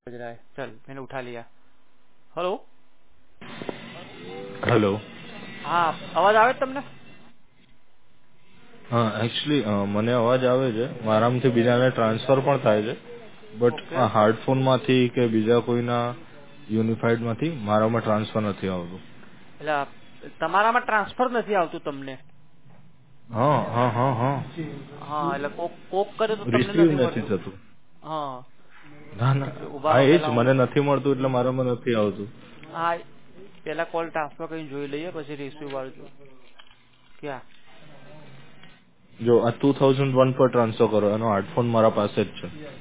बज रहा है। चल मैंने उठा लिया। Hello hello. हाँ अवाज આવે તમને? હા એકચ્યુઅલી મને અવાજ આવે છે, મારામાંથી બીજાને ટ્રાન્સફર પણ થાય છે, બટ ઓકે આ હાર્ડફોનમાંથી કે બીજા કોઈના યુનિફાઈડમાંથી મારામાં ટ્રાન્સફર નથી આવતું. એટલે તમારામાં ટ્રાન્સફર નથી આવતું તમને? હા હા હા હા હા એટલે કોક કોક કરે તો તમને રિસીવ નથી નથી મળતું. થતું. હા ના ના, ઉભા હા રહો એ જ પેલા હું મને નથી મળતું એટલે મારામાં નથી આવતું. હા પેલા કોલ ટ્રાન્સફર કરીને જોઈ લઈએ પછી રિસીવ વાળું ક્યાં જો આ 2001 પર ટ્રાન્સફર કરો, એનો હાર્ડફોન મારા પાસે જ છે.